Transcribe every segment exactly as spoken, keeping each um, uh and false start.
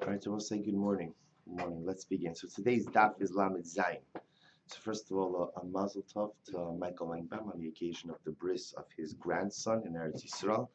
All right, so we'll say good morning. Good morning. Let's begin. So today's daf is Lamed Zayin. So first of all, a, a mazel tov to uh, Michael Langbam on the occasion of the bris of his grandson in Eretz Yisrael,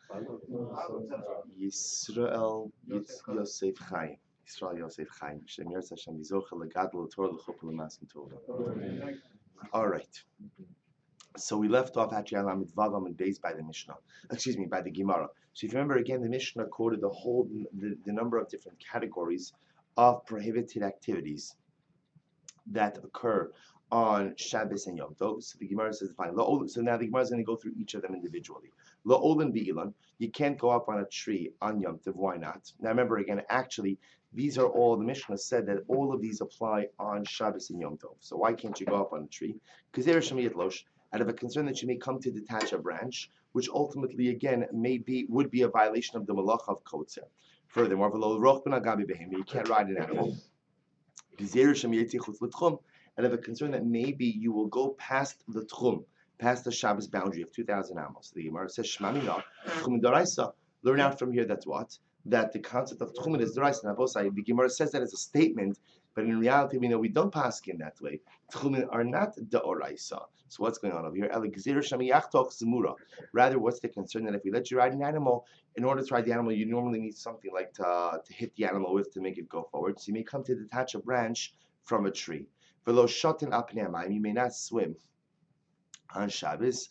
Yisrael Yitz- Yosef Chaim. Yisrael Yosef Chaim. Shem Yirtz Hashem Yizocha Legadol Torah L'Chuppah L'Masim Tova. All right. So we left off actually on Lamed Vav and Beis by the Mishnah. Excuse me, by the Gemara. So if you remember again, the Mishnah quoted the whole the, the number of different categories of prohibited activities that occur on Shabbos and Yom Tov. So the Gemara says, fine. So now the Gemara is going to go through each of them individually. La'olan bi'ilan, you can't go up on a tree on Yom Tov. Why not? Now remember again, actually, these are all, the Mishnah said that all of these apply on Shabbos and Yom Tov. So why can't you go up on a tree? Because there is Shemiyat Losh, out of a concern that you may come to detach a branch, which ultimately, again, may be, would be a violation of the Malach of Kotzer. Furthermore, you can't ride an animal. And of a concern that maybe you will go past the tchum, past the Shabbos boundary of two thousand amos. The Gemara says, Shmamina, tchum daraisa. Learn out from here that's what? That the concept of tchum is daraisa. Now, the Gemara says that as a statement, but in reality, we know we don't pass in that way. Tchum are not da'oraisa. So what's going on over here? Rather, what's the concern that if we let you ride an animal, in order to ride the animal, you normally need something like to, to hit the animal with to make it go forward. So you may come to detach a branch from a tree. Velo shotin al pnei hamayim, you may not swim on Shabbos.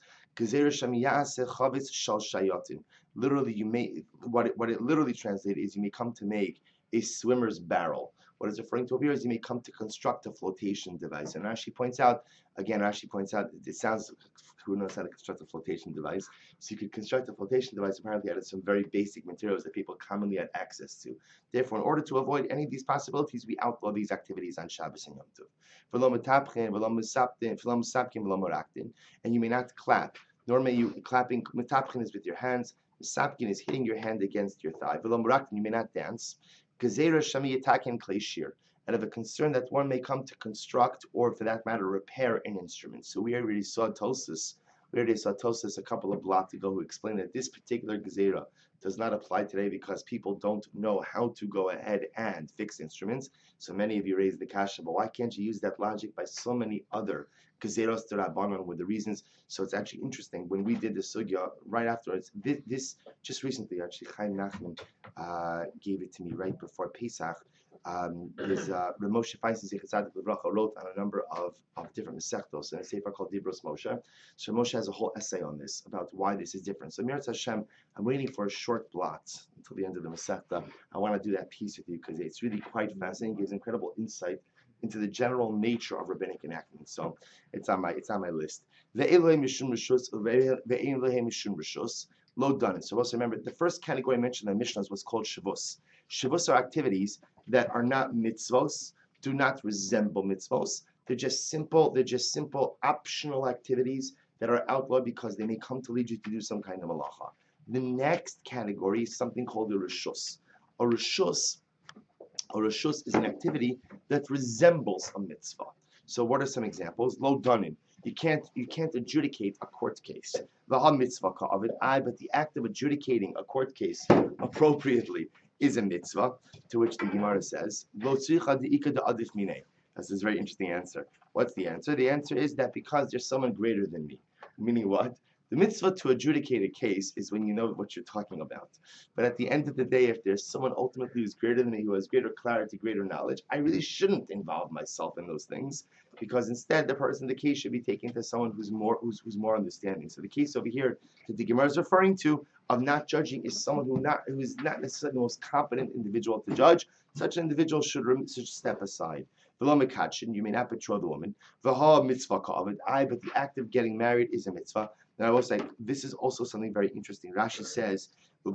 Literally, you may what it, what it literally translates is you may come to make a swimmer's barrel. What it's referring to over here is you may come to construct a flotation device. And Rashi points out, again, Rashi points out, it sounds, who knows how to construct a flotation device? So you could construct a flotation device apparently out of some very basic materials that people commonly had access to. Therefore, in order to avoid any of these possibilities, we outlaw these activities on Shabbos and Yom Tov. And you may not clap, nor may you, clapping, metapchen is with your hands, misapkin is hitting your hand against your thigh. You may not dance. And of a concern that one may come to construct or, for that matter, repair an instrument. So we already saw Tosis, we already saw Tosis a couple of blocks ago who explained that this particular Gezerah does not apply today because people don't know how to go ahead and fix instruments. So many of you raised the kasha, but why can't you use that logic by so many other Gezeros D'Rabbanan with the reasons? So it's actually interesting. When we did the sugya right afterwards, this, this just recently, actually, Chaim Nachman uh, gave it to me right before Pesach. Um, his uh, Ramoshe Feinstein Zechat Tzadik Livracha wrote on a number of, of different mesechtos in a sefer called Dibros Moshe. So Moshe has a whole essay on this about why this is different. So Mirat Hashem, I'm waiting for a short blot until the end of the mesechta. I want to do that piece with you because it's really quite fascinating. It gives incredible insight into the general nature of rabbinic enactment. So it's on my it's on my list. Ve'elohim mishum rishus, ve'elohim mishum rishus. Lo done. So also remember the first category I mentioned in the Mishnah was called shavus. Shavus are activities that are not mitzvos, do not resemble mitzvos. They're just simple. They're just simple optional activities that are outlawed because they may come to lead you to do some kind of malacha. The next category is something called a rishus. A rishus, a rishus is an activity that resembles a mitzvah. So what are some examples? Lo danin. You can't you can't adjudicate a court case. V'ha mitzvah ka'avid I, but the act of adjudicating a court case appropriately is a mitzvah. To which the Gemara says, Lo tzricha de'ika da'adif minei. That's a very interesting answer. What's the answer? The answer is that because there's someone greater than me. Meaning what? The mitzvah to adjudicate a case is when you know what you're talking about. But at the end of the day, if there's someone ultimately who's greater than me, who has greater clarity, greater knowledge, I really shouldn't involve myself in those things, because instead the person, the case should be taken to someone who's more who's, who's more understanding. So the case over here that the Gemara is referring to of not judging is someone who not who is not necessarily the most competent individual to judge. Such an individual should, should step aside. You may not betroth the woman. Mitzvah ka'avid I, but the act of getting married is a mitzvah. Now I will say this is also something very interesting. Rashi says, a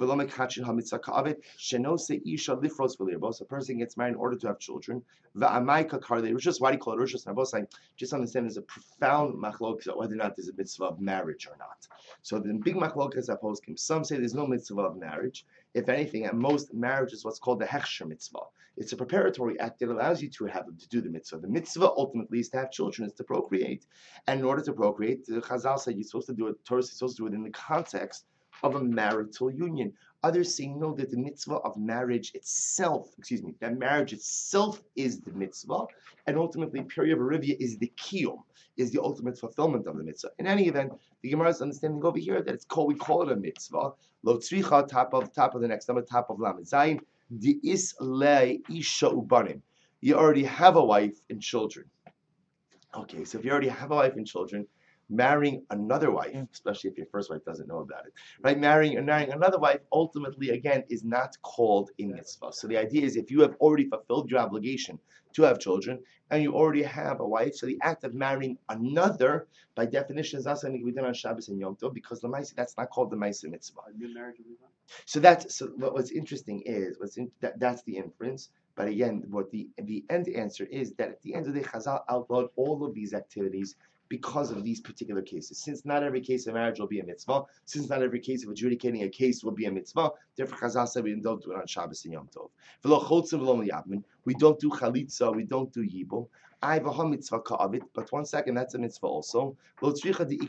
person gets married in order to have children. Why do you call it Rishus? And I will say, just understand there's a profound machlok about whether or not there's a mitzvah of marriage or not. So the big machlok is opposed. Some say there's no mitzvah of marriage. If anything, at most, marriage is what's called the hechsher mitzvah. It's a preparatory act that allows you to have to do the mitzvah. The mitzvah ultimately is to have children, is to procreate. And in order to procreate, the Chazal said you're supposed to do it, Torah is supposed to do it in the context of a marital union. Others say no, that the mitzvah of marriage itself, excuse me, that marriage itself is the mitzvah, and ultimately Periya Barivia is the kiyum, is the ultimate fulfillment of the mitzvah. In any event, the Gemara is understanding over here that it's called, we call it a mitzvah. Lo tzricha, top of top of the next number, top of Lamed Zayin, di is le isha ubanim. You already have a wife and children. Okay, so if you already have a wife and children, marrying another wife, especially if your first wife doesn't know about it, right? Marrying and marrying another wife ultimately, again, is not called a mitzvah. So the idea is if you have already fulfilled your obligation to have children and you already have a wife, so the act of marrying another, by definition, is not something we done on Shabbos and Yom Tov, because the Maisa, that's not called the Maisa mitzvah. So that's so. What's interesting is what's in, that that's the inference. But again, what the the end answer is that at the end of the day, Chazal outlawed all of these activities because of these particular cases. Since not every case of marriage will be a mitzvah, since not every case of adjudicating a case will be a mitzvah, therefore Chazal said we don't do it on Shabbos and Yom Tov. We don't do chalitza, we don't do yibum. I have a mitzvah ka'avit, but one second, that's a mitzvah also. It's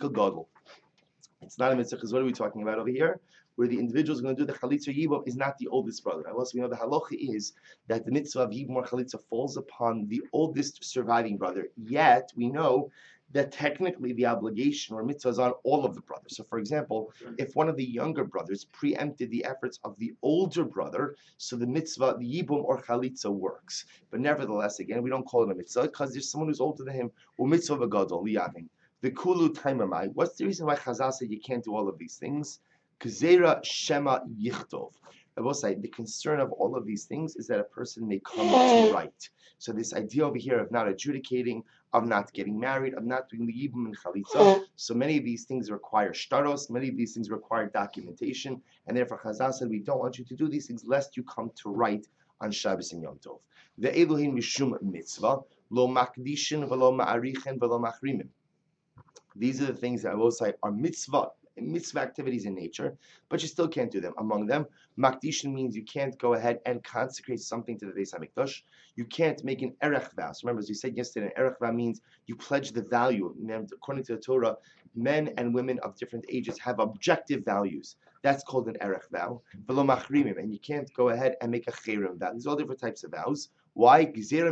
not a mitzvah because what are we talking about over here? Where the individual is going to do the chalitza or yibum is not the oldest brother. Also, we know the halacha is that the mitzvah of yibum or chalitza falls upon the oldest surviving brother. Yet we know that technically the obligation or mitzvah is on all of the brothers. So, for example, if one of the younger brothers preempted the efforts of the older brother, so the mitzvah, the yibum or chalitza works. But nevertheless, again, we don't call it a mitzvah because there's someone who's older than him. Or mitzvah v'gadol liyavin. The kulu taimamai. What's the reason why Chazal said you can't do all of these things? Kazera shema yichtov. I will say the concern of all of these things is that a person may come to right. So this idea over here of not adjudicating, of not getting married, of not doing the yibum and chalitza. So many of these things require shtaros, many of these things require documentation, and therefore Chazal said we don't want you to do these things lest you come to right on Shabbos and Yom Tov. The Elohim mishum mitzvah lo makdishin v'lo ma'arichin v'lo machrimim. These are the things that I will say are mitzvah. Mitzvah activities in nature, but you still can't do them. Among them, makdishin means you can't go ahead and consecrate something to the Beis Hamikdash. You can't make an erech vow. So remember, as we said yesterday, an erech vow means you pledge the value. And according to the Torah, men and women of different ages have objective values. That's called an erech vow. V'lo machrimim, and you can't go ahead and make a cherem vow. These are all different types of vows. Why?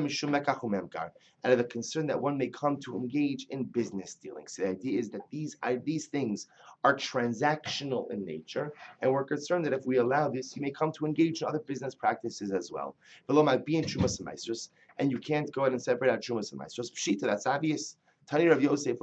Out of the concern that one may come to engage in business dealings. So the idea is that these these things are transactional in nature, and we're concerned that if we allow this, you may come to engage in other business practices as well. Be in Trumas and Maestros, and you can't go ahead and separate out Trumas and Maestros. Pshita, that's obvious. Tani Rav Yosef,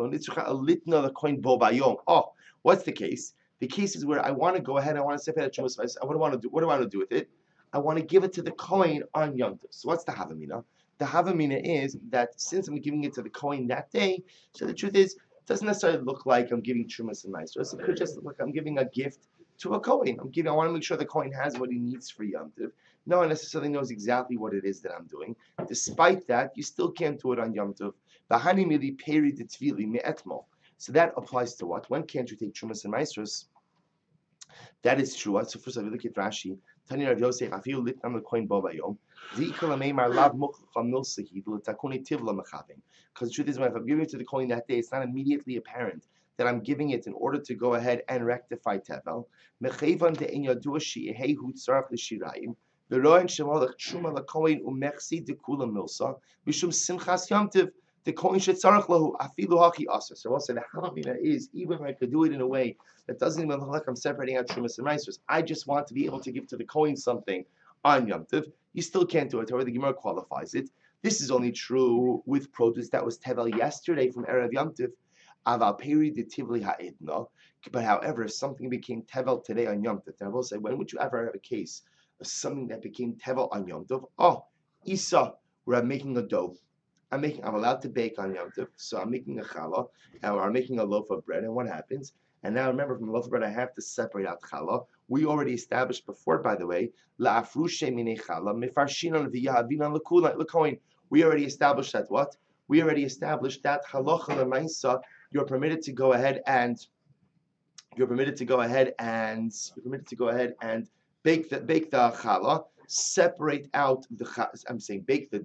oh, what's the case? The case is where I want to go ahead, I want to separate out Trumas and Maestros. What do I want to do? What do I want to do with it? I want to give it to the Kohen on Yom Tov. So what's the Havamina? The Havamina is that since I'm giving it to the Kohen that day, so the truth is, it doesn't necessarily look like I'm giving Trumas and Maestros. It could just look like I'm giving a gift to a Kohen. I'm giving. I want to make sure the Kohen has what he needs for Yom Tov. No one necessarily knows exactly what it is that I'm doing. Despite that, you still can't do it on Yom Tov. V'hani mili peri detvili me'etmo. So that applies to what? When can't you take Trumas and Maestros? That is true. So first of all, look at Rashi. Tani Rav Yosef, afilu litnam lekoin bo bayom. Zikol ameimar lav mukha milsahid l'takuni tivla mechavim. Because the truth is, when I'm giving it to the kohen that day, it's not immediately apparent that I'm giving it in order to go ahead and rectify tevel. Mechavan de'en yadua she'ehu tzarach l'shirayim. V'roen shemalach truma lekohen umechsi dekula milsa mishum simchas yom tiv. The kohen shetzarach lahu afilu haki asa. So also the havamina is even if I could do it in a way that doesn't even look like I'm separating out Trumas and Maestros. I just want to be able to give to the Kohen something on Yom Tov. You still can't do it. However, the Gemara qualifies it. This is only true with produce that was tevel yesterday from Erev Yom Tov. Aval peri de tivli ha'idna. But however, if something became tevel today on Yom Tov, then I will say, when would you ever have a case of something that became tevel on Yom Tov? Oh, Isa, where I'm making a dough. I'm making. I'm allowed to bake on Yom Tov, so I'm making a challah, or I'm making a loaf of bread. And what happens? And now remember, from the loaf of bread, I have to separate out challah. We already established before, by the way, la'afrushe mine challah mefarshinan v'yahavinan l'kohen. We already established that what? We already established that halacha l'maisa. You're permitted to go ahead and you're permitted to go ahead and you're permitted to go ahead and bake the bake the challah. Separate out the. I'm saying bake the dough.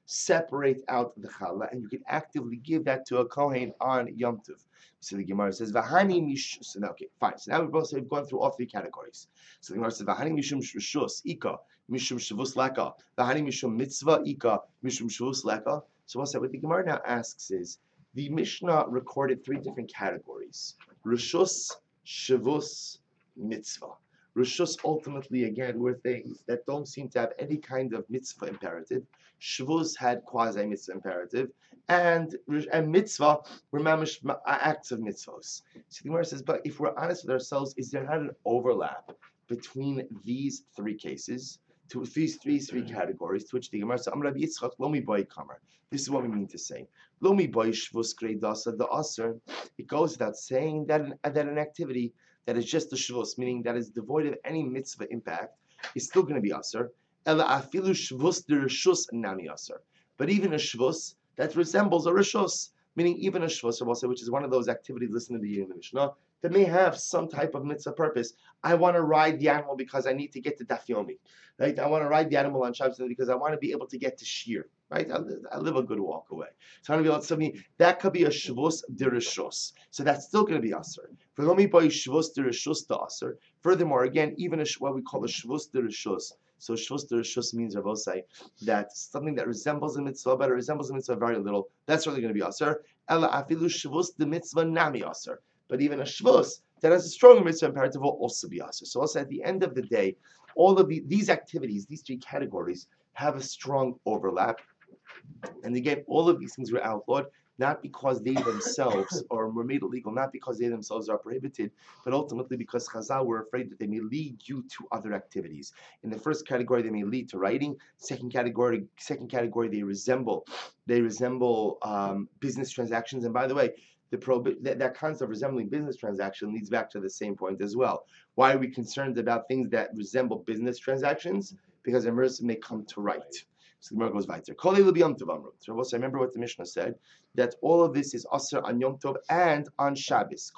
separate out the challah, and you can actively give that to a kohen on Yom Tov. So the Gemara says, "V'hani mish." So now, okay, fine. So now we've both we've gone through all three categories. So the Gemara says, "V'hani mishum shus ika mishum shavus leka. V'hani mishum mitzvah ika mishum shavus leka." So what's that? What the Gemara now asks is, the Mishnah recorded three different categories: rishus, shavus, mitzvah. Rishus ultimately, again, were things that don't seem to have any kind of mitzvah imperative. Shavus had quasi-mitzvah imperative. And, and mitzvah were mamish acts of mitzvahs. So the Gemara says, but if we're honest with ourselves, is there not an overlap between these three cases, to these three three categories, to which the Gemara says, Amar Rabbi Yitzchak, Lomi boy kamer. This is what we mean to say. Lomi boy shvus grei dasa the aser. It goes without saying that an, that an activity that is just a shvus, meaning that is devoid of any mitzvah impact, is still going to be aser. Ela afilu shvus de rishus nami aser. But even a shvus that resembles a rishus, meaning even a shvus, which is one of those activities listed in the Mishnah, that may have some type of mitzvah purpose. I want to ride the animal because I need to get to Daf Yomi, right? I want to ride the animal on Shabbos because I want to be able to get to Shir, right? I, I live a good walk away. So I want to be able to something that could be a shvus derishus. So that's still going to be aser. For lomi boy shvus derishus to aser. Furthermore, again, even a, what we call a shvus derishus. So shvus derishus means, I will say, that something that resembles a mitzvah, but it resembles a mitzvah very little. That's really going to be aser. Ela afilu shvus de mitzvah nami aser. But even a shvus that has a stronger mitzvah imperative will also be aser. So also at the end of the day, all of the, these activities, these three categories, have a strong overlap. And again, all of these things were outlawed, not because they themselves or were made illegal, not because they themselves are prohibited, but ultimately because Chazal were afraid that they may lead you to other activities. In the first category, they may lead to writing. Second category, second category, they resemble, they resemble um, business transactions. And by the way, the prohibi- that, that concept of resembling business transaction leads back to the same point as well. Why are we concerned about things that resemble business transactions? Because a person may come to write. So the Gemara goes weiter. So I remember what the Mishnah said, that all of this is aser on Yom Tov and on Shabbos.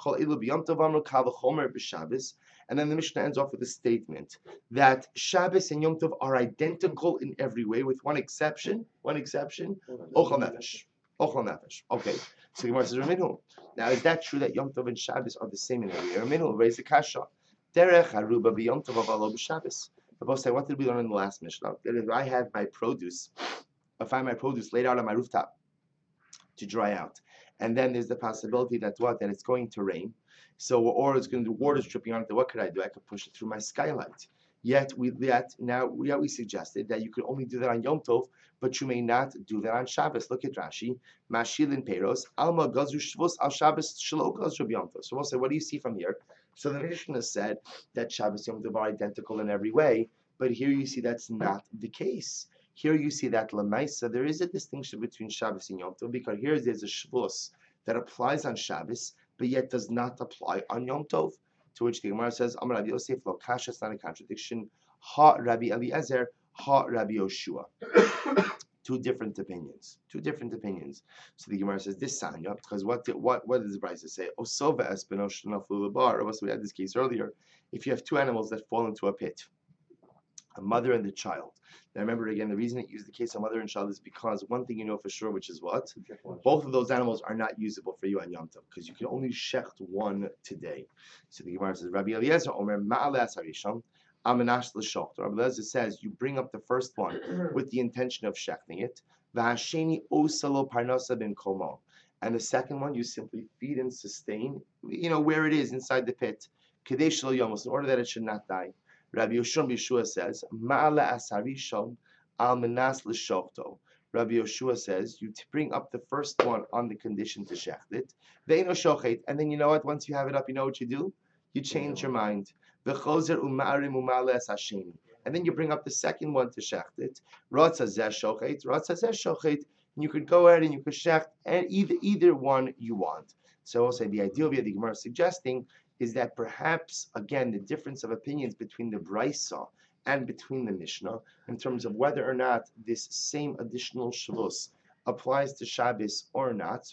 And then the Mishnah ends off with a statement that Shabbos and Yom Tov are identical in every way, with one exception. One exception. Ochel nefesh. Ochel nefesh. Okay. So the Gemara says, Raminu. Now, is that true that Yom Tov and Shabbos are the same in every way? Raminu, raise the kasha. Derech haruba b'Yom Tov avalo b'Shabbos. But say, what did we learn in the last Mishnah? That if I had my produce, if I have my produce laid out on my rooftop to dry out, and then there's the possibility that what that it's going to rain, so or it's going to water's dripping on it. What could I do? I could push it through my skylight. Yet we yet now we we suggested that you could only do that on Yom Tov, but you may not do that on Shabbos. Look at Rashi, Mashilin Peiros, Alma Gazu Shvus Al Shabbos Shelo Gazu Yom Tov. So we'll say, what do you see from here? So the Mishnah said that Shabbos Yom Tov are identical in every way, but here you see that's not the case. Here you see that Lamaisa, there is a distinction between Shabbos and Yom Tov, because here there's a Shvus that applies on Shabbos, but yet does not apply on Yom Tov. To which the Gemara says, Amar Rabbi Yosef lo kasha, it's not a contradiction. Ha Rabbi Eliezer, ha Rabbi Yoshua. Two different opinions. Two different opinions. So the Gemara says this Sanya, because what did, what what does the Brisa say? Osova espinosh naflu lebar. We had this case earlier. If you have two animals that fall into a pit, a mother and the child. Now remember again, the reason it used the case of mother and child is because one thing you know for sure, which is what? Both of those animals are not usable for you on Yom Tov, because you can only shecht one today. So the Gemara says, Rabbi Eliezer Omer Ma'ale Asarisham, Amanash L'Shocht. Rabbi Eliezer says you bring up the first one with the intention of shechting it. V'hasheni Osalo Parnasa ben Komo. And the second one you simply feed and sustain, you know, where it is inside the pit. Kadesh Lo Yomos, in order that it should not die. Rabbi Yoshua Yeshua says, Ma'ala asarishon al menas l'shokto. Rabbi Yoshua says, you bring up the first one on the condition to shecht it. Ve'ino shochet, and then you know what? Once you have it up, you know what you do? You change your mind. Ve'chozer u'ma'arim u'ma'ale asasheni. And then you bring up the second one to shecht it. Ratza zeh shochet, ratza zeh shochet. And you could go ahead and you could shecht and either either one you want. So I'll say the idea of the Gemara is suggesting is that perhaps, again, the difference of opinions between the Brisa and between the Mishnah in terms of whether or not this same additional Shavuos applies to Shabbos or not.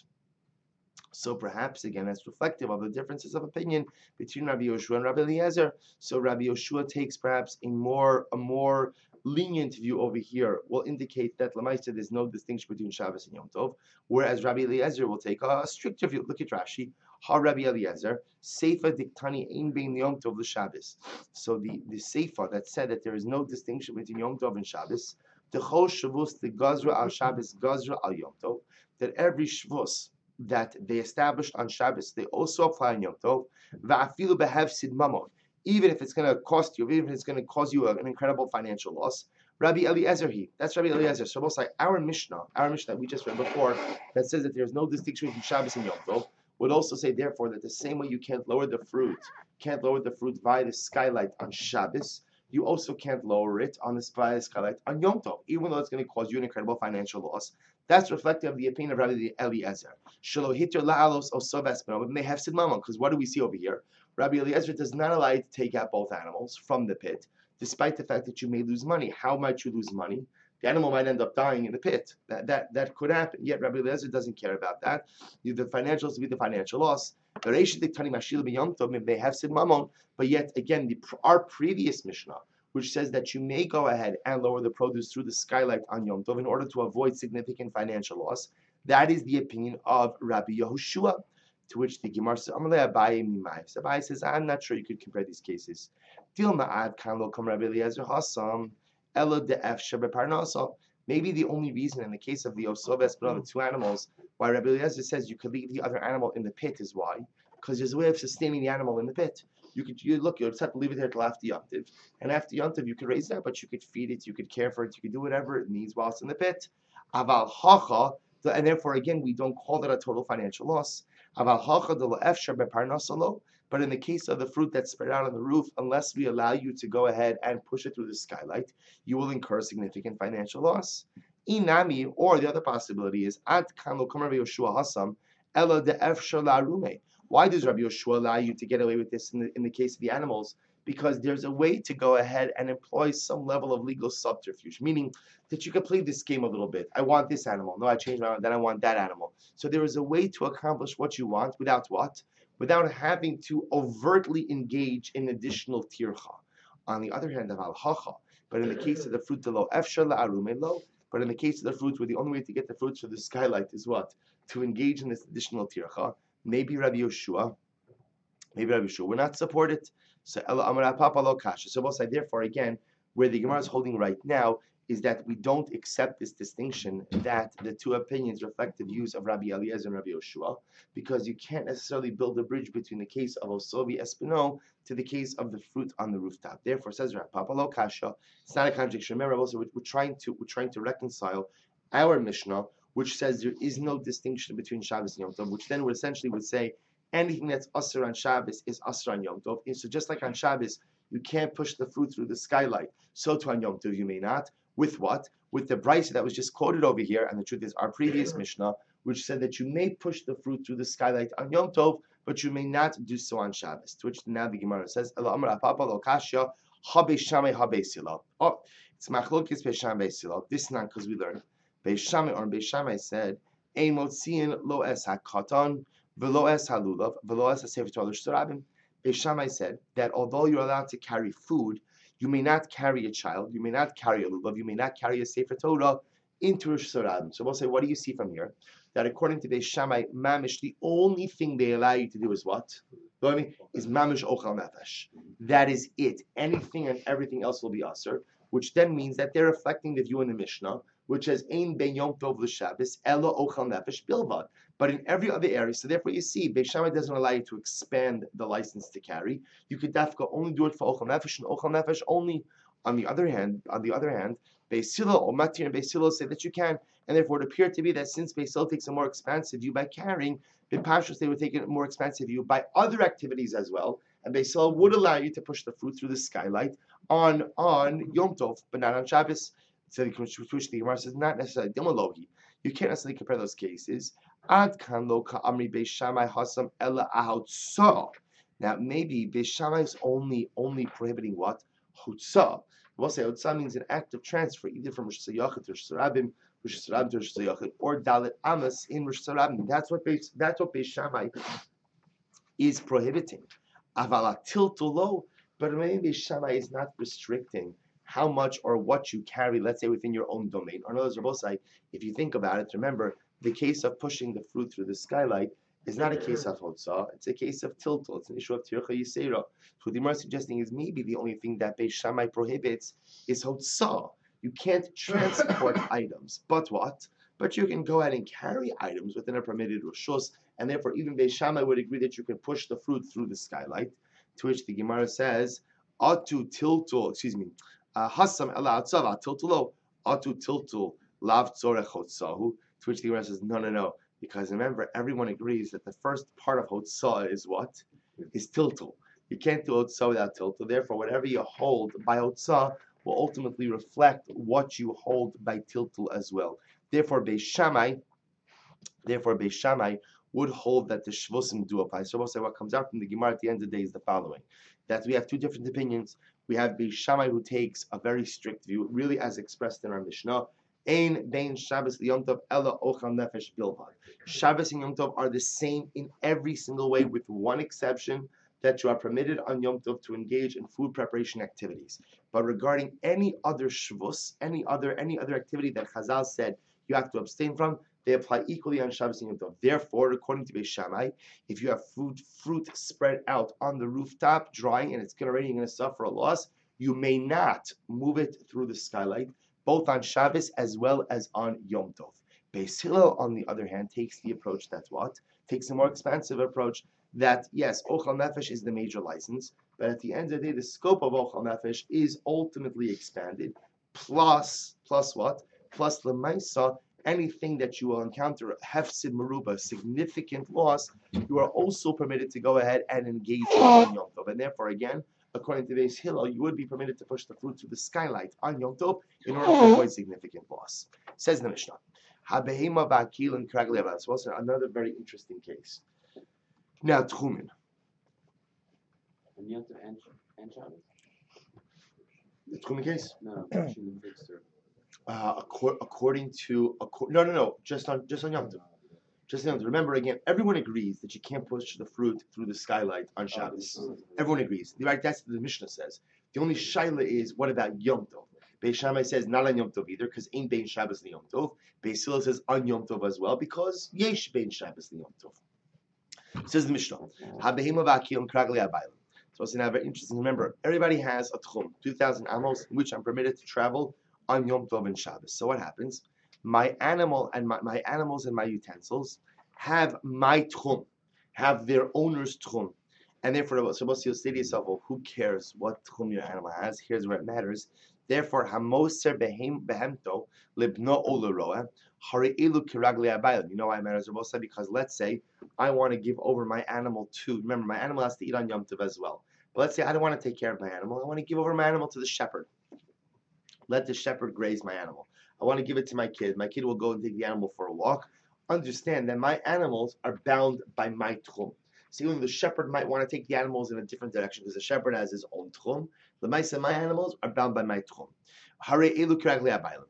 So perhaps, again, that's reflective of the differences of opinion between Rabbi Yoshua and Rabbi Eliezer. So Rabbi Yoshua takes perhaps a more, a more lenient view over here will indicate that Lamaisa there's no distinction between Shabbos and Yom Tov, whereas Rabbi Eliezer will take a stricter view. Look at Rashi. Ha Rabbi Eliezer, Seifa diktani ein bein Yom Tov l'Shabbos. So the, the Seifa that said that there is no distinction between Yom Tov and Shabbos, the Chol Shavus, the Gazra al Shabbos, Gazra al Yom Tov, that every Shavus that they established on Shabbos, they also apply on Yom Tov, va'afilu behefsid mamon, even if it's going to cost you, even if it's going to cause you an incredible financial loss. Rabbi Eliezer, he, that's Rabbi Eliezer. So most like our Mishnah, our Mishnah that we just read before, that says that there's no distinction between Shabbos and Yom Tov, would also say, therefore, that the same way you can't lower the fruit, can't lower the fruit via the skylight on Shabbos, you also can't lower it on the via the skylight on Yom Tov, even though it's going to cause you an incredible financial loss. That's reflective of the opinion of Rabbi Eliezer. Shelo hitir la'alos osov espino, but may have sid mamon, because what do we see over here? Rabbi Eliezer does not allow you to take out both animals from the pit, despite the fact that you may lose money. How might you lose money? The animal might end up dying in the pit. That that that could happen. Yet Rabbi Eliezer doesn't care about that. The financials to be the financial loss. But yet again, the, our previous Mishnah, which says that you may go ahead and lower the produce through the skylight on Yom Tov in order to avoid significant financial loss, that is the opinion of Rabbi Yehoshua. To which the Gemara says, Abaye says, I'm not sure you could compare these cases. Maybe the only reason in the case of the Osoves, but of the two animals, why Rabbi Eliezer says you could leave the other animal in the pit is why? Because there's a way of sustaining the animal in the pit. You could you look, you just have to leave it there till after Yom Tov. And after Yom Tov, you could raise it up, but you could feed it, you could care for it, you could do whatever it needs while it's in the pit. Aval hacha, and therefore again, we don't call that a total financial loss. But in the case of the fruit that's spread out on the roof, unless we allow you to go ahead and push it through the skylight, you will incur significant financial loss. Inami, or the other possibility is, why does Rabbi Yoshua allow you to get away with this in the, in the case of the animals? Because there's a way to go ahead and employ some level of legal subterfuge, meaning that you can play this game a little bit. I want this animal. No, I changed my mind. Then I want that animal. So there is a way to accomplish what you want without what? Without having to overtly engage in additional tircha. On the other hand, of al-hacha, but in the case of the fruit, lo efshar la'arume lo, but in the case of the fruits, where the only way to get the fruits through the skylight is what? To engage in this additional tircha. Maybe Rabbi Yoshua, maybe Rabbi Yoshua would not support it. So So we'll say, therefore, again, where the Gemara is holding right now is that we don't accept this distinction that the two opinions reflect the views of Rabbi Eliezer and Rabbi Yoshua, because you can't necessarily build a bridge between the case of Osovi Espino to the case of the fruit on the rooftop. Therefore, says Rav Papa Lo Kasha, it's not a contradiction. Remember, also we're, we're trying to we're trying to reconcile our Mishnah, which says there is no distinction between Shabbos and Yom Tov, which then would essentially would say anything that's Asr on Shabbos is Asr on Yom Tov. And so just like on Shabbos, you can't push the fruit through the skylight. So to on Yom Tov you may not. With what? With the brisa that was just quoted over here, and the truth is our previous Mishnah, which said that you may push the fruit through the skylight on Yom Tov, but you may not do so on Shabbos. To which now the Gemara says, Oh, it's machlokes Beisham Beisilo. This is not because we learned. Beishamai or Beishamai said, Ein motziin lo es hakatan, velo es halulav, velo es hasefer Torah l'shtorabim. Beishamai said that although you're allowed to carry food, you may not carry a child, you may not carry a lulav, you may not carry a sefer Torah into Rosh Hashanah. So we'll say, what do you see from here? That according to Beis Shammai, mamish, the only thing they allow you to do is what? You know what I mean? Is mamish ochal nefesh. That is it. Anything and everything else will be aser, which then means that they're reflecting the view in the Mishnah, which says ein ben yom tov l'shabbos elo ochal nefesh bilvad. But in every other area, so therefore you see, Beis Shammai doesn't allow you to expand the license to carry. You could dafka only do it for ochal nefesh and ochal nefesh only. On the other hand, on the other hand, Beis Hillel or Matir and Beis Hillel say that you can, and therefore it appeared to be that since Beis Hillel takes a more expansive view by carrying, B'Pashtos they would take a more expansive view by other activities as well, and Beis Hillel would allow you to push the fruit through the skylight on on Yom Tov, but not on Shabbos. So the Gemara says not necessarily dimalogi. You can't necessarily compare those cases. Ad kan lo ka'amri Beis Shammai hasam ela ahotza. Now maybe Beis Shammai is only only prohibiting what? Hutza. We'll say Hutza means an act of transfer, either from Rosh Hashanah to Rosh Hashanah, Rosh Hashanah to Rosh Hashanah, or Dalet Amos in Rosh Hashanah. That's what Beis, that's what Beis Shammai is prohibiting. Avala tiltulo, but maybe Beis Shammai is not restricting how much or what you carry, let's say within your own domain. Or in other words, if you think about it, remember the case of pushing the fruit through the skylight is not a case of hotzah, it's a case of tiltal. It's an issue of tircha yisera. So what the Gemara is suggesting is maybe the only thing that Beis Shammai prohibits is hotzah. You can't transport items, but what? But you can go ahead and carry items within a permitted rishus, and therefore even Beis Shammai would agree that you can push the fruit through the skylight. To which the Gemara says, "Atu tiltul," excuse me, "Hasam ela atzava tiltulo, atu tiltul lav tzorech hotzahu." To which the Gemara says, "No, no, no." Because remember, everyone agrees that the first part of hotzah is what? Is tiltul. You can't do hotzah without tiltul. Therefore, whatever you hold by hotzah will ultimately reflect what you hold by tiltul as well. Therefore, Beis Shammai, therefore Beis Shammai would hold that the shvusim do apply. So we'll say what comes out from the Gemara at the end of the day is the following: that we have two different opinions. We have Beis Shammai who takes a very strict view, really as expressed in our Mishnah. Ein bein Shabbos liyom tov ela ochal nefesh bilvad. Shabbos and Yom Tov are the same in every single way, with one exception, that you are permitted on Yom Tov to engage in food preparation activities. But regarding any other shvus, any other any other activity that Chazal said you have to abstain from, they apply equally on Shabbos and Yom Tov. Therefore, according to Beis Shammai, if you have fruit fruit spread out on the rooftop, drying, and it's going to rain, you're going to suffer a loss, you may not move it through the skylight, both on Shabbos as well as on Yom Tov. Beis Hillel, on the other hand, takes the approach that's what? Takes a more expansive approach that, yes, Ochal Nefesh is the major license, but at the end of the day, the scope of Ochal Nefesh is ultimately expanded, plus, plus what? Plus Lemaisa, anything that you will encounter, Hefsid Meruba, significant loss, you are also permitted to go ahead and engage in on Yom Tov. And therefore, again, according to Beis Hillel, you would be permitted to push the fruit through the skylight on Yom Tov in order to avoid significant loss. Says the Mishnah. Habehema ba'akil and kragli abayil. So also another very interesting case. Now Tchumen. And Yom Tov and and Shabbos? The Tchumen case? No, no, pushing the fruits through. Uh, according, according to acco- no, no, no, just on just on Yom Tov. Just on Yom Tov. Remember again, everyone agrees that you can't push the fruit through the skylight on Shabbos. Everyone agrees. Right? That's what the Mishnah says. The only shaila is what about Yom Tov? Beis Shammai says not on Yom Tov either, because ain't bein Shabbos li Yom Tov. Beis Hillel says on Yom Tov as well, because yesh bein Shabbos li Yom Tov. Says the Mishnah. Habehima v'akil and kragli abayil. So it's now very interesting. Remember, everybody has a tchum, two thousand amos, in which I'm permitted to travel on Yom Tov and Shabbos. So what happens? My animal and my, my animals and my utensils have my tchum, have their owner's tchum. And therefore, supposed to say to yourself, well, who cares what tchum your animal has? Here's where it matters. Therefore, hamoser behemto libno oleroa hari'ilu kiragli abayil. You know why it matters, Rabbi? Because let's say I want to give over my animal to, remember, my animal has to eat on Yom Tov as well. But let's say I don't want to take care of my animal. I want to give over my animal to the shepherd. Let the shepherd graze my animal. I want to give it to my kid. My kid will go and take the animal for a walk. Understand that my animals are bound by my tchum. So even the shepherd might want to take the animals in a different direction because the shepherd has his own tchum. The mice and my animals are bound by my tchum. Hare elu kiragli abayim.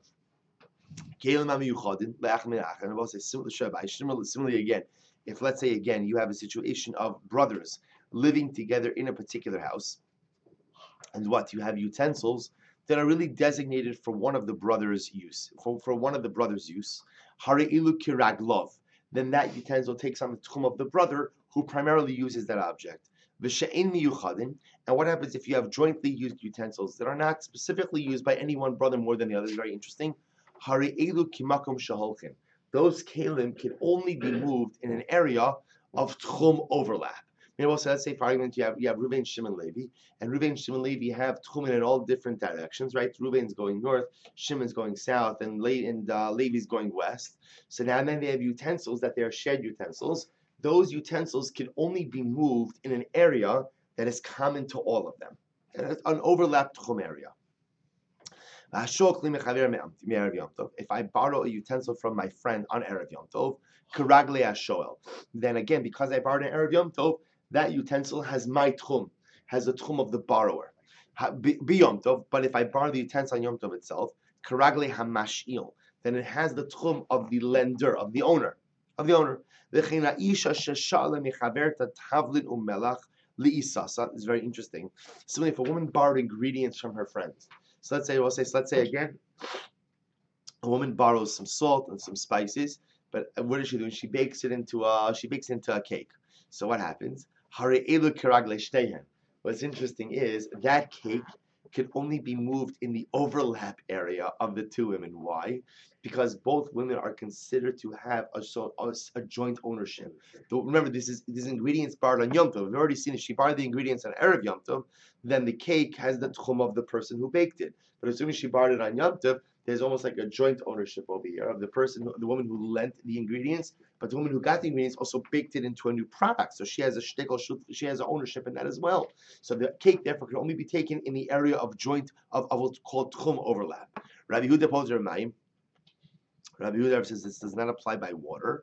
Similarly, again, if let's say again you have a situation of brothers living together in a particular house, and what you have utensils that are really designated for one of the brothers' use, for, for one of the brothers' use, hari'ilu kiraglov, then that utensil takes on the tchum of the brother who primarily uses that object. V'she'en miyuchadin, and what happens if you have jointly used utensils that are not specifically used by any one brother more than the other? It's very interesting. Hari'ilu kimakom shaholchin. Those kalim can only be moved in an area of tchum overlap. Maybe also, let's say for argument you have you have Reuven, Shimon, Levi, and Reuven, Shimon, Levi have tchumen in all different directions, right? Reuven's going north, Shimon's going south, and Le- and uh, Levi's going west. So now and then they have utensils that they are shared utensils. Those utensils can only be moved in an area that is common to all of them, an overlapped tchum area. If I borrow a utensil from my friend on Erev Yom Tov, karagle ashoel, then again because I borrowed an Erev Yom Tov, that utensil has my tchum, has the tchum of the borrower. Be Yom Tov, but if I borrow the utensil on Yom Tov itself, karagle hamashil, then it has the tchum of the lender, of the owner, of the owner. It's very interesting. Similarly, if a woman borrowed ingredients from her friends, So let's say we'll say so let's say again, a woman borrows some salt and some spices, but what is she doing? She bakes it into a she bakes it into a cake. So what happens? Hare elu kiragle shtehen. What's interesting is that cake could only be moved in the overlap area of the two women. Why? Because both women are considered to have a, so, a, a joint ownership. Don't remember, this is these ingredients borrowed on Yom Tov. We've already seen if she borrowed the ingredients on Erev Yom Tov, then the cake has the tchum of the person who baked it. But assuming she borrowed it on Yom Tov, there's almost like a joint ownership over here of the person, the woman who lent the ingredients, but the woman who got the ingredients also baked it into a new product. So she has a shtickle, she has an ownership in that as well. So the cake therefore can only be taken in the area of joint of, of what's called tchum overlap. Rabbi Yehuda poses Ramayim. Rabbi Yehuda says this does not apply by water,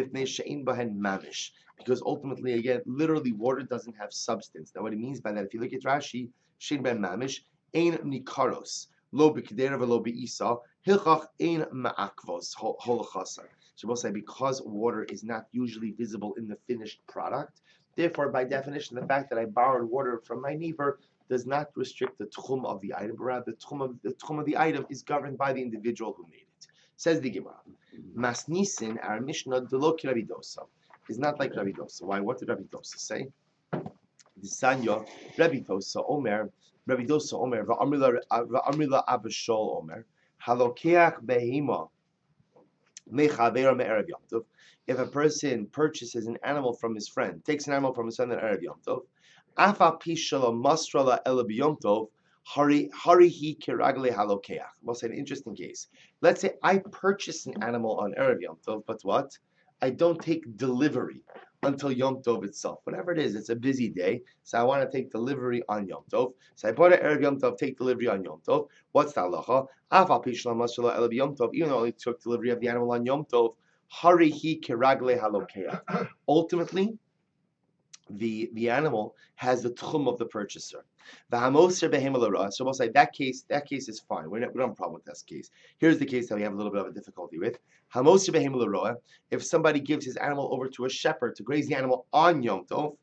because ultimately, again, literally, water doesn't have substance. Now, what it means by that, if you look at Rashi, shein ben mamish, ein nikaros, lo b'kedera v'lo b'isa, hilchach ein ma'akvos holachasa. So we'll say because water is not usually visible in the finished product, therefore, by definition, the fact that I borrowed water from my neighbor does not restrict the tchum of the item, but rather the tchum of the tchum of the item is governed by the individual who made it. Says the Gemara, Masnisin, our Mishnah, Delo ki Rabbi Dosa, is not like Rabbi Dosa. Why? What did Rabbi Dosa say? The Sanya, Rabbi Dosa, Omer, Rabbi Dosa, Omer, Va'amrila Abishol, Omer, Halokeach behima, mechaver me'erev Yom Tov. If a person purchases an animal from his friend, takes an animal from his friend on Erev Yom Tov, Afa pishala masrala ela Yom Tov, Hari Harihi kiragle halokeach. We'll say an interesting case. Let's say I purchase an animal on Erev Yom Tov, but what? I don't take delivery until Yom Tov itself. Whatever it is, it's a busy day, so I want to take delivery on Yom Tov. So I bought an Erev Yom Tov, take delivery on Yom Tov. What's the halacha? Afal pishla mashala el Yom Tov. Even though I only took delivery of the animal on Yom Tov, Harihi kiragle halokeach. Ultimately, the the animal has the tchum of the purchaser. So we'll say that case that case is fine. We're not, we don't have a problem with this case. Here's the case that we have a little bit of a difficulty with. If somebody gives his animal over to a shepherd to graze the animal on Yom Tov,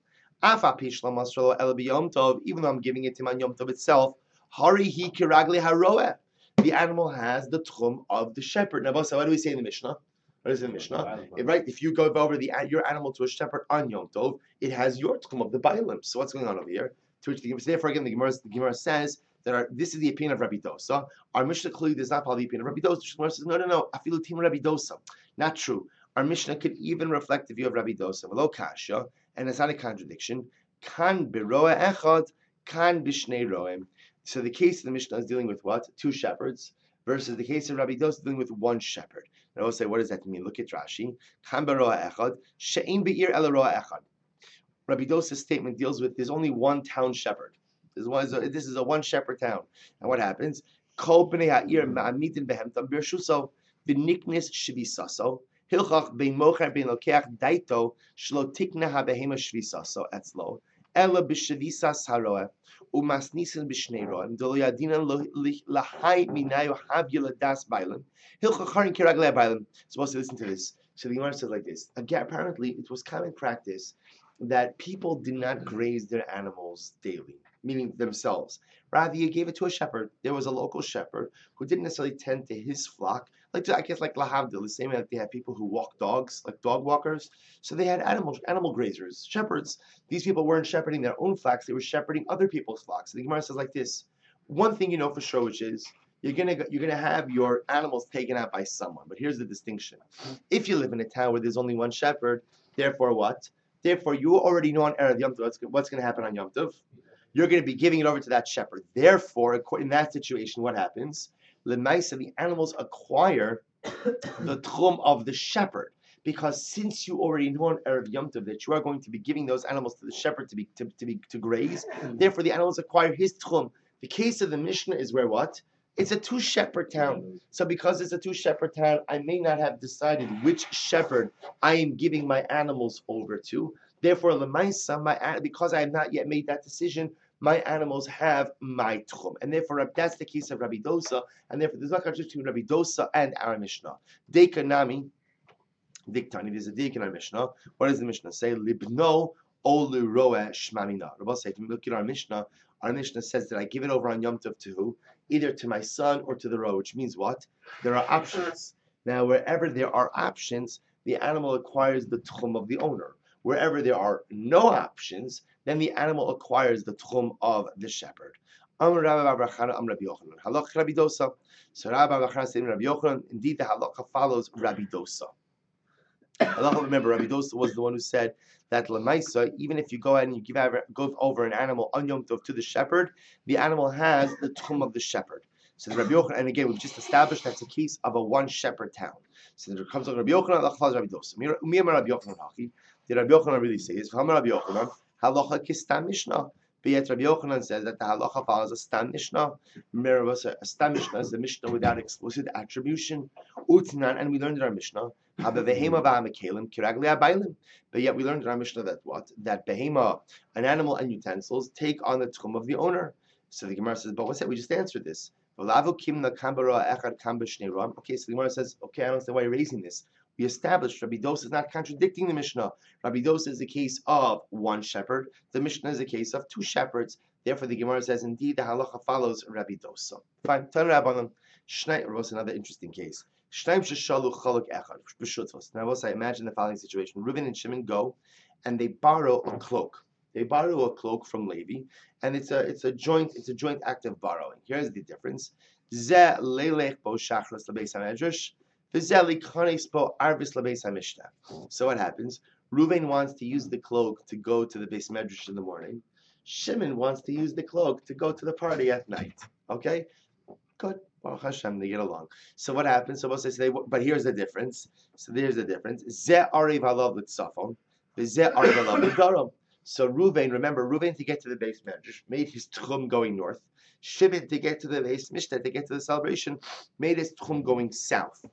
even though I'm giving it to him on Yom Tov itself, the animal has the tchum of the shepherd. Now, what do we say in the Mishnah? What is the Mishnah? If, right, if you go over the your animal to a shepherd on Yom Tov, it has your tchum of the bailim. So what's going on over here? To which the Gemara, therefore, again, the Gemara, the Gemara says that our, this is the opinion of Rabbi Dosa. Our Mishnah clearly does not follow the opinion of Rabbi Dosa. The Gemara says, no, no, no, afilu tim Rabbi Dosa. Not true. Our Mishnah could even reflect the view of Rabbi Dosa. V'lo kasha, and it's not a contradiction. Kan biroa echad, kan bishnei roem. So the case of the Mishnah is dealing with what? Two shepherds, versus the case of Rabbi Dosa dealing with one shepherd. And I will say, what does that mean? Look at Rashi. Kan biroa echad, she'in be'ir ela roa echad. Rabbi Dosa's statement deals with there's only one town shepherd. This is a, this is a one shepherd town. And what happens? Kol b'nei ha'ir ma'amitin behemtam b'rshuso v'niknis shvisaso hilchach bein mocher bein lokeach daito shlo tikna ha'behema shvisaso etzlo ela b'shvisas haroeh umasnisin b'shnei roem dolo yadinan lahai minayu habya das bailim hilchach harin kiraglei bailim. Supposed to listen to this. So the Gemara says like this. Again, apparently, it was common practice that people did not graze their animals daily, meaning themselves. Rather, you gave it to a shepherd. There was a local shepherd who didn't necessarily tend to his flock. Like I guess like Lahavdil, the same way that they had people who walk dogs, like dog walkers. So they had animal animal grazers, shepherds. These people weren't shepherding their own flocks; they were shepherding other people's flocks. So the Gemara says like this: one thing you know for sure, which is you're gonna you're gonna have your animals taken out by someone. But here's the distinction: if you live in a town where there's only one shepherd, therefore what? Therefore, you already know on Erev Yom Tov what's, what's going to happen on Yom Tov. You're going to be giving it over to that shepherd. Therefore, in that situation, what happens? L'maisa, the animals acquire the tchum of the shepherd, because since you already know on Erev Yom Tov that you are going to be giving those animals to the shepherd to be to, to be to graze, therefore the animals acquire his tchum. The case of the Mishnah is where what? It's a two shepherd town. So because it's a two shepherd town, I may not have decided which shepherd I am giving my animals over to. Therefore, Lemaisa, my because I have not yet made that decision, my animals have my tchum. And therefore, that's the case of Rabbi Dosa. And therefore, there's no contradiction between Rabbi Dosa and our Mishnah. Dekanami, Diktani, there's a dik in our Mishnah. What does the Mishnah say? Libno Olu roeh shmamina. Rabbi say, if you look at our Mishnah, our Mishnah says that I give it over on Yom Tov to who? Either to my son or to the roe, which means what? There are options. Now, wherever there are options, the animal acquires the tchum of the owner. Wherever there are no options, then the animal acquires the tchum of the shepherd. Amr Rabbi Bar Chana, Amr Rabbi Yochanan. Halach Rabbi Dosa. So Rabbi Bar Chana said, Rabbi Yochanan, indeed the halacha follows Rabbi Dosa. Halacha, remember, Rabbi Dosa was the one who said that Lamaisa, even if you go ahead and you give over, go over an animal on Yom Tov to the shepherd, the animal has the tchum of the shepherd. So the Rabbi Yochanan, and again, we've just established that's a case of a one shepherd town. So there comes on Rabbi Yochanan, halacha follows Rabbi Dosa. Miyam Rabbi Yochanan Haki. Did Rabbi Yochanan really say this? Rabbi Yochanan, halacha kistam mishnah. But yet Rabbi Yochanan says that the halacha follows a stam mishnah. Remember, a stam mishnah is a mishnah without explicit attribution. Utnan, and we learned in our mishnah, but yet we learned in our mishnah that what? That behema, an animal and utensils, take on the tchum of the owner. So the Gemara says, but what's that? We just answered this. Okay, so the Gemara says, okay, I don't understand why you're raising this. We established Rabbi Dosa is not contradicting the Mishnah. Rabbi Dosa is a case of one shepherd. The Mishnah is a case of two shepherds. Therefore, the Gemara says, indeed, the halacha follows Rabbi Dosa. Fine. Now, what's another interesting case? Now, I imagine the following situation. Reuven and Shimon go, and they borrow a cloak. They borrow a cloak from Levi, and it's a it's a joint it's a joint act of borrowing. Here's the difference. So what happens? Reuven wants to use the cloak to go to the Beis Medrash in the morning. Shimon wants to use the cloak to go to the party at night. Okay? Good. Baruch Hashem, they get along. So what happens? So most say, but here's the difference. So there's the difference. Zeh arev halav l'tzafon, v'zeh arev halav l'darom. So Reuven, remember, Reuven to get to the Beis Medrash made his tchum going north. Shimon to get to the Beis Mishnah, to get to the celebration, made his tchum going south.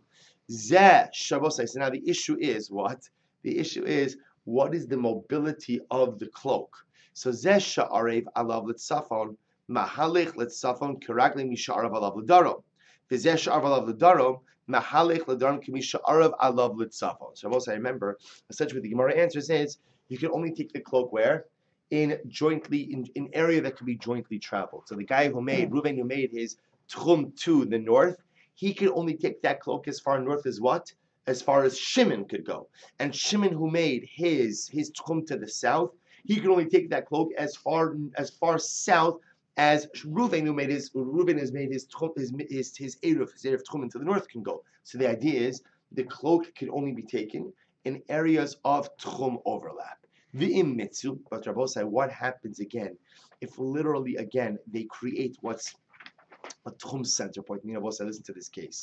Zeh Shabbosai. So now the issue is what? The issue is what is the mobility of the cloak? So Zeh sha'arev alav l'tzafon, mahalech l'tzafon kiragli misha'arav alav l'darom. V'zeh sha'arav alav l'darom, mahalech l'darom kimisha'arav alav l'tzafon. Shabbosai, remember, essentially what the Gemara answers is, you can only take the cloak where? In jointly, in in area that can be jointly traveled. So the guy who made, Reuven who made his tchum to the north, he could only take that cloak as far north as what? As far as Shimon could go. And Shimon who made his his tchum to the south, he could only take that cloak as far as far south as Reuven who made his Reuven has made his tchum, his his his eruv, his eruv tchum to the north can go. So the idea is the cloak can only be taken in areas of tchum overlap. V'im mitzu, but Rabbosai, what happens again if literally again they create what's a tchum center point? You know, Rabbosai, listen to this case.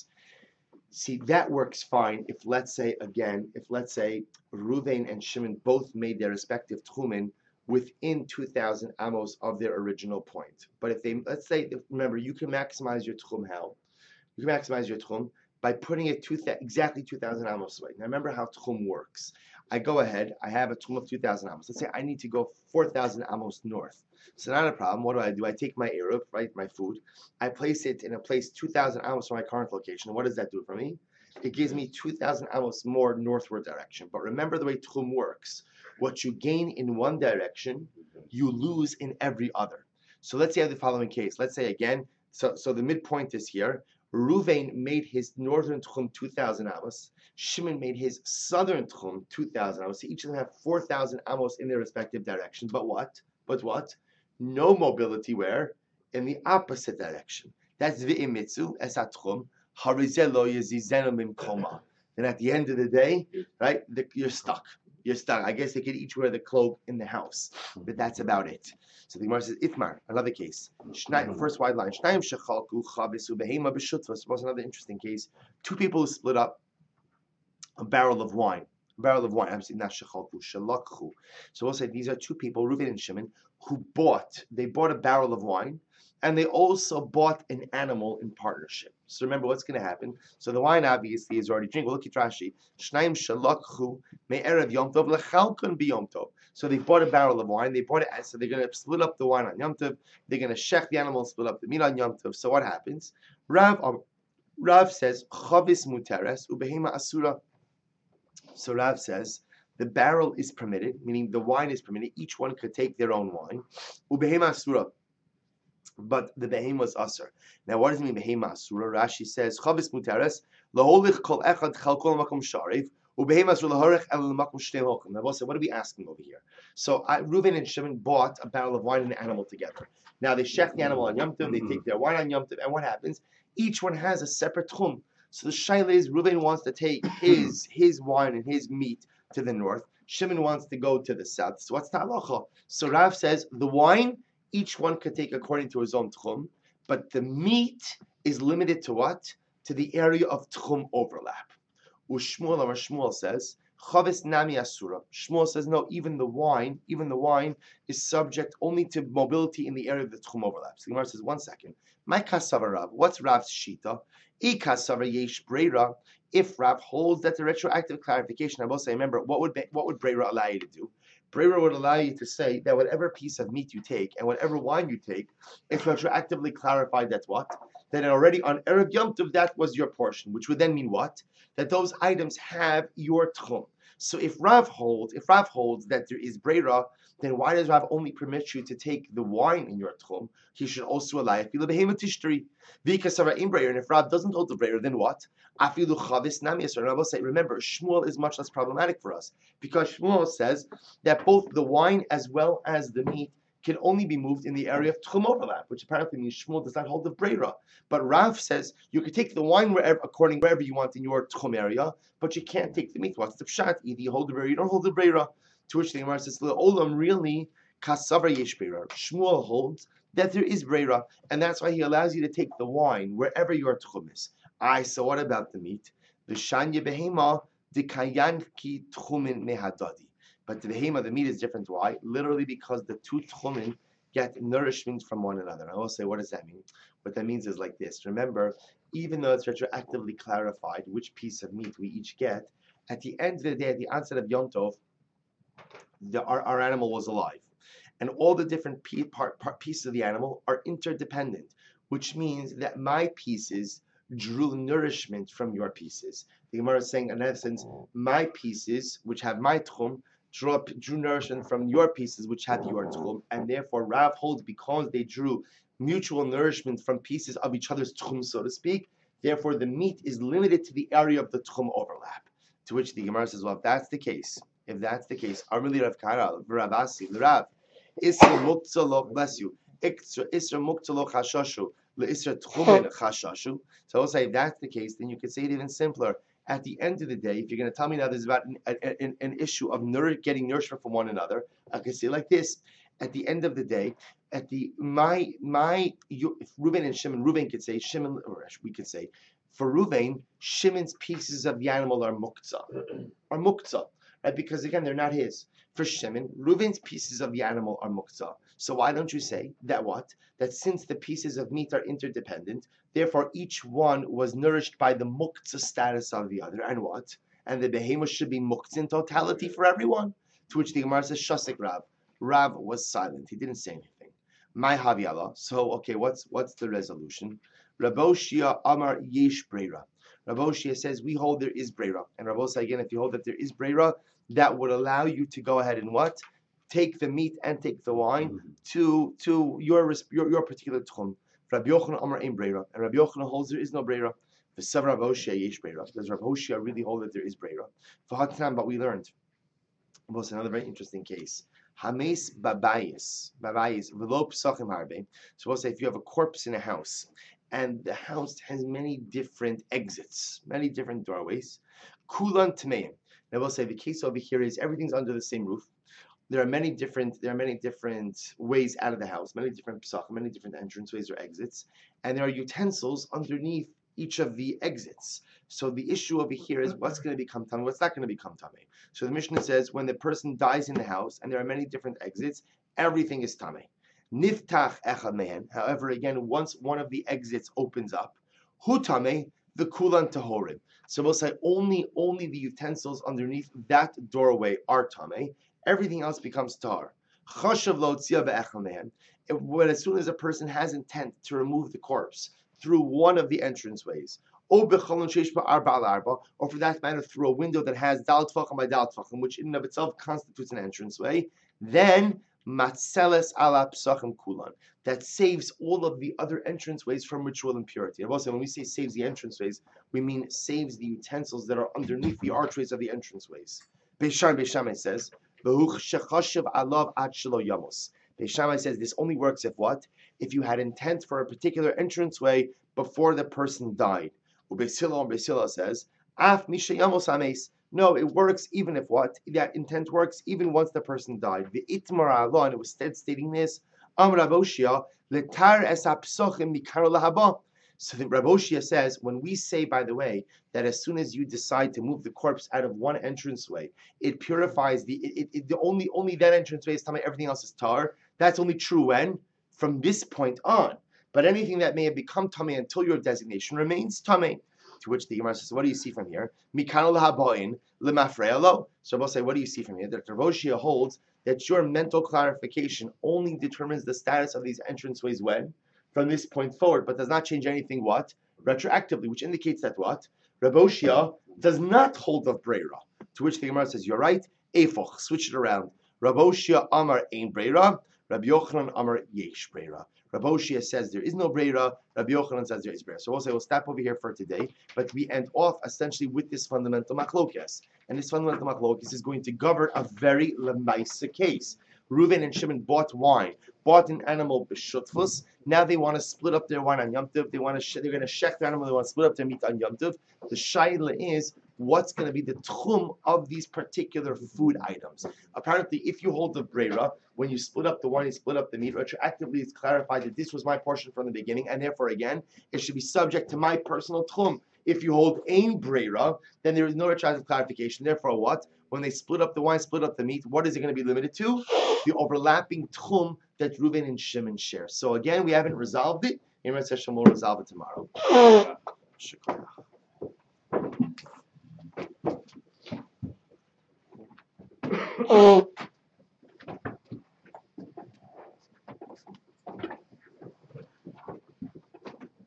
See, that works fine if let's say again, if let's say Reuven and Shimon both made their respective tchumin within two thousand amos of their original point. But if they, let's say, remember, you can maximize your tchum how? You can maximize your tchum by putting it two, exactly two thousand amos away. Now remember how tchum works. I go ahead, I have a tchum of two thousand amos. Let's say I need to go four thousand amos north. So not a problem. What do I do? I take my eruv, right, my food, I place it in a place two thousand amos from my current location. What does that do for me? It gives me two thousand amos more northward direction. But remember the way tchum works. What you gain in one direction, you lose in every other. So let's say I have the following case. Let's say again, so, so the midpoint is here. Reuven made his northern tchum two thousand amos. Shimon made his southern tchum two thousand amos. So each of them have four thousand amos in their respective directions. But what? But what? No mobility where? In the opposite direction. That's v'imitzu esat tchum harizeh lo yezizenu mimkoma. And at the end of the day, right, the, you're stuck. You're stuck. I guess they could each wear the cloak in the house, but that's about it. So the Gemara says, Itmar, another case. Shnai, first wide line. Shnayim shechalku chavisu behema b'shutva. Suppose another interesting case. Two people who split up a barrel of wine. A barrel of wine. I'm saying not shechalku, shalakhu. So we'll say these are two people, Reuven and Shimon, who bought. They bought a barrel of wine, and they also bought an animal in partnership. So remember what's going to happen. So the wine obviously is already drinking. Well, look at Rashi. Shnayim shalakhu me'erev yom tov lechalkun b'yom tov. So they bought a barrel of wine. They bought it. So they're going to split up the wine on Yom Tov. They're going to shech the animal and split up the meat on Yom Tov. So what happens? Rav um, Rav says chavis muteres ubehema asura. So Rav says The barrel is permitted, meaning the wine is permitted. Each one could take their own wine. Ubehema asura, but the behema was asur. Now, what does it mean behema asura? Rashi says chavis muteres laholich kol echad chalkol makom sharif ubehema asur lahorech el makom shtei hochim. Now, what are we asking over here? So, I, Reuven and Shimon bought a barrel of wine and an animal together. Now, they shech the animal on Yom Tov, they take their wine on Yom Tov, and what happens? Each one has a separate tchum. So the shaila is Reuven wants to take his his wine and his meat to the north. Shimon wants to go to the south. So what's the halacha? So Rav says the wine each one could take according to his own tchum, but the meat is limited to what? To the area of tchum overlap. Ushmuel or Shmuel says chavis nami asura. Shmuel says no, even the wine, even the wine is subject only to mobility in the area of the tchum overlap. So the Gemara says one second. My kasava Rav. What's Rav's shita? If Rav holds that the retroactive clarification, I will say, remember, what would what would Breira allow you to do? Breira would allow you to say that whatever piece of meat you take and whatever wine you take, it's retroactively clarified that what? That already on Erev Yom Tov, that was your portion, which would then mean what? That those items have your tchum. So if Rav holds, if Rav holds that there is Breira, then why does Rav only permit you to take the wine in your tchum? He should also allow it. And if Rav doesn't hold the Breira, then what? And I will say, remember, Shmuel is much less problematic for us because Shmuel says that both the wine as well as the meat can only be moved in the area of tchum overlap, which apparently means Shmuel does not hold the Breira. But Rav says you can take the wine wherever, according wherever you want in your tchum area, but you can't take the meat. What's the pshat? Either you hold the Breira, you don't hold the Breira. To which the Gemara says, "Olam really kasavar yesh Breira." Shmuel holds that there is Breira, and that's why he allows you to take the wine wherever your tchum is. I so what about the meat? The shanya behema dikayanki tchumin mehadadi. But the behema, the meat is different. Why? Literally because the two tchumin get nourishment from one another. I will say, what does that mean? What that means is like this. Remember, even though it's retroactively clarified which piece of meat we each get, at the end of the day, at the onset of Yom Tov, the, our, our animal was alive. And all the different pe- part, part pieces of the animal are interdependent, which means that my pieces drew nourishment from your pieces. The Gemara is saying, in essence, my pieces, which have my tchum, drew, up, drew nourishment from your pieces, which have your tchum, and therefore Rav holds because they drew mutual nourishment from pieces of each other's tchum, so to speak, therefore the meat is limited to the area of the tchum overlap. To which the Gemara says, well, if that's the case, if that's the case, Armili Rav Karal, Rav Asi, Rav, Isra Muktzalo, bless you, Isra Muktzalo Chashashu, Isra Tchumen Chashashu. So I'll say, if that's the case, then you could say it even simpler. At the end of the day, if you're going to tell me now there's about an, an, an issue of nour- getting nourishment from one another, I can say like this. At the end of the day, at the my my you, if Reuven and Shimon, Reuven could say Shimon, or we could say, for Reuven, Shimon's pieces of the animal are muktzah, are muktzah, right? Because again, they're not his. For Shimon, Reuven's pieces of the animal are muktzah. So why don't you say that what? That since the pieces of meat are interdependent, therefore each one was nourished by the muktzah status of the other, and what? And the behemoth should be muktzah in totality for everyone. To which the Gemara says, Shasik Rav. Rav was silent. He didn't say anything. My Haviala. So, okay, what's what's the resolution? Raboshia Amar Yesh Breira. Raboshia says, we hold there is Breira. And Raboshia, again, if you hold that there is Breira, that would allow you to go ahead and what? Take the meat and take the wine mm-hmm. to to your your, your particular tchum. Rabbi Yochanan Amar Ein Breira. And Rabbi Yochanan holds there is no Breira. The Sever Raboshia Yesh Breira. Does Raboshia really hold that there is Breira? For Hatan, but we learned. Was another very interesting case. Hames babayis, babayis v'lo psachim harbe. So we'll say if you have a corpse in a house, and the house has many different exits, many different doorways. Kulan tmeim. Now we'll say the case over here is everything's under the same roof. There are many different, there are many different ways out of the house, many different psachim, many different entranceways or exits, and there are utensils underneath each of the exits. So the issue over here is what's going to become tamei, what's not going to become tamei. So the Mishnah says when the person dies in the house and there are many different exits, everything is tamei. Niftach echad mehen. However, again, once one of the exits opens up, hu tamei, the kulan tahorim. So we'll say only only the utensils underneath that doorway are tamei. Everything else becomes tar. Chashav lo tzia be'echad mehen. When as soon as a person has intent to remove the corpse through one of the entranceways, or becholon sheish ba arba al arba, or for that matter through a window that has dal tfachim by dal tfachim, which in and of itself constitutes an entranceway, then matzeles ala psachim kulan, that saves all of the other entranceways from ritual impurity. And also, when we say saves the entranceways, we mean saves the utensils that are underneath the archways of the entranceways. Beishan Beishamai says, "V'hu shechashav alav ad shelo yamos." Beishamai says this only works if what? If you had intent for a particular entranceway before the person died. Ubeisila and Beisila says, "Af misha yamos ames." No, it works even if what? That intent works even once the person died. The itmar Allah, and it was instead stating this, Am Raboshia, letar es hapsochim mikaro lahaba. So the Raboshia says, when we say, by the way, that as soon as you decide to move the corpse out of one entranceway, it purifies the, it, it, it, the only, only that entranceway is tar, everything else is tar. That's only true when? From this point on. But anything that may have become tummy until your designation remains tummy. To which the Gemara says, what do you see from here? Mikano lahaboin lemafrealo. So we'll say, what do you see from here? That Raboshia holds that your mental clarification only determines the status of these entranceways when? From this point forward, but does not change anything what? Retroactively, which indicates that what? Raboshia does not hold of Breira. To which the Gemara says, you're right, Efoch, switch it around. Raboshia Amar Ein Breira, Rabbi Yochanan Amar Yesh Breira. Raboshia says there is no Breira, Rabbi Yochanan says there is Breira. So we'll say we'll stop over here for today, but we end off essentially with this fundamental machlokes. And this fundamental machlokes is going to govern a very lemaisa case. Reuven and Shimon bought wine, bought an animal b'shutfus. Now they want to split up their wine on Yom Tov. They want to sh- they're going to shech the animal. They want to split up their meat on Yom Tov. The shaila is what's going to be the tchum of these particular food items. Apparently, if you hold the breira, when you split up the wine, you split up the meat. Retroactively, it's clarified that this was my portion from the beginning, and therefore, again, it should be subject to my personal tchum. If you hold ein breira, then there is no retroactive clarification. Therefore, what? When they split up the wine, split up the meat, what is it going to be limited to? The overlapping tchum that Reuven and Shimon share. So again, we haven't resolved it. Imran says we'll resolve it tomorrow. Shukran.